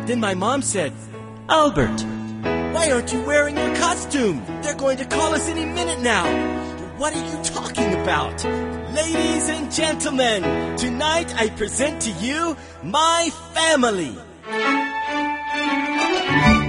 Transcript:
Then my mom said, "Albert, why aren't you wearing your costume? They're going to call us any minute now." "What are you talking about?" "Ladies and gentlemen, tonight I present to you my family."